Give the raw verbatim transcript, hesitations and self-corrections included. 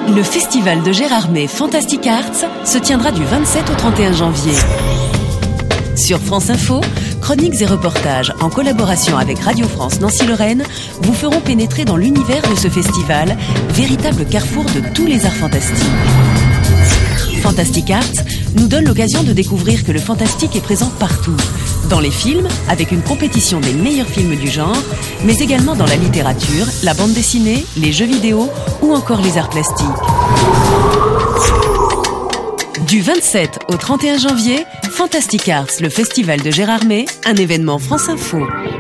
Le festival de Gérardmer Fantastic Arts se tiendra du vingt-sept au trente et un janvier. Sur France Info, chroniques et reportages en collaboration avec Radio France Nancy-Lorraine vous feront pénétrer dans l'univers de ce festival, véritable carrefour de tous les arts fantastiques. Fantastic Arts nous donne l'occasion de découvrir que le fantastique est présent partout. Dans les films, avec une compétition des meilleurs films du genre, mais également dans la littérature, la bande dessinée, les jeux vidéo ou encore les arts plastiques. Du vingt-sept au trente et un janvier, Fantastic Arts, le festival de Gérardmer, un événement France Info.